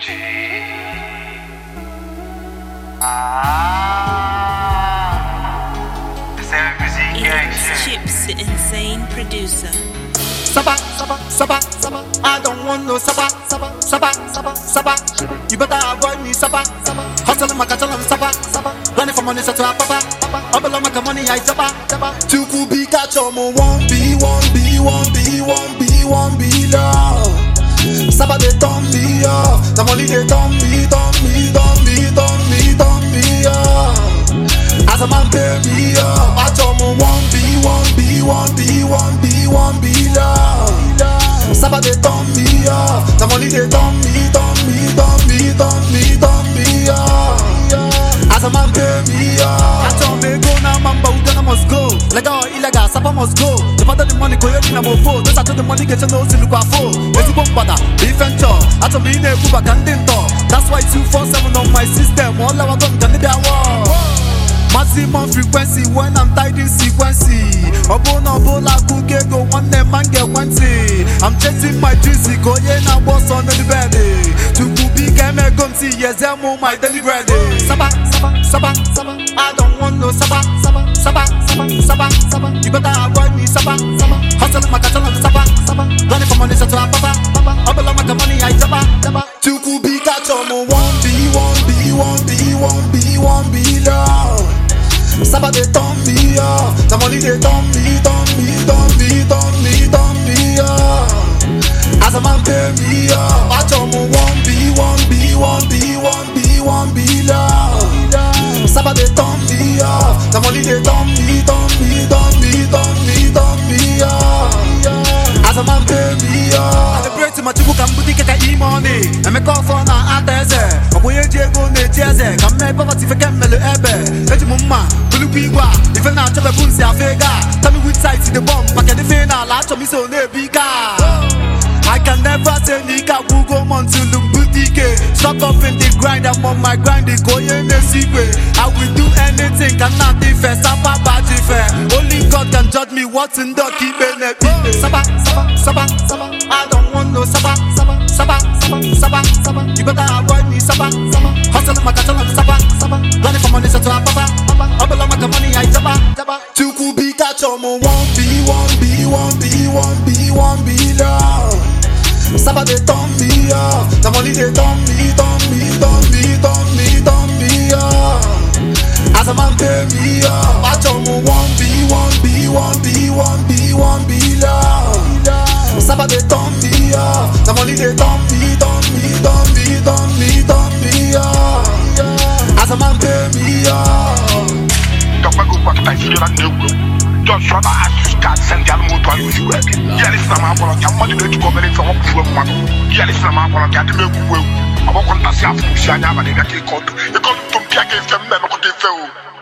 It's Chips, the insane producer. Saba, I don't want no Saba. You better avoid me, Saba. Hustle my cattle and Saba. Running for money, so to a papa. I belong my money, I Saba. Two cool be catch on one B, love. Saba they turn me off. The money they turn me off. As a man pay me off. I told me one B, love. Saba they turn me off. The money they turn me off. As a man pay me off. I told me go now, man, but Uganda must go. Legal or illegal, Saba must go. The father the money, go ahead in a mofo. Those are the money get your nose in the quaffo. Let's go bada, be venture. I told me in a Cuba can that's why 247 on my system. All our gun can be a war. Maximum frequency when I'm tied in sequence. Obola kuke go one man get one thing. I'm chasing my dreams, go yeah now boss on the bed. To be game come see yes I'm on my daily bread. Saba, I don't want no Saba. You better avoid me, Saba. Hustle my cattle on Saba. Running for money, so to a papa. I belong my money, I Saba. To be catch on one B, love. Saba they turn me off. The money they turn me off. As a man pay me off. I told me one B, love. Saba they turn me off. The money they turn me off. As a man pay me off. I pray to my chibu can boutique money. And me call for na ateze. Oboye Diego ne tieze. Come me poverty for can mele ebe. Let mumma. If you're not a bunsi afega, tell me which side to the bomb. Back at the final, I told me so nebika. I can never say Nika Google Montul boutique. Stuck up in the grind, I'm on my grind, they go in the secret. I will do anything, cannot defend, Saba Baji fair. Only God can judge me what's in the keep in it. Saba, I don't want no Saba. You better avoid me, Saba. Hustle my cattle on Saba. Running for money, so to a papa. I belong my money, I Saba. Two cool be catch on one B, love. Saba they turn me off. The money they turn me off. As a man pay me off. I told me one B, love. Saba they turn me off. The money they turn me off. As a man pay me off. Just rather ask you to send the animal to use you. Yeah, listen, I'm going to money to come in from one. Yeah, listen, I'm going to get the milk. I'm going to see how to see. I'm going to get the milk. You're going to against them, never could they fail.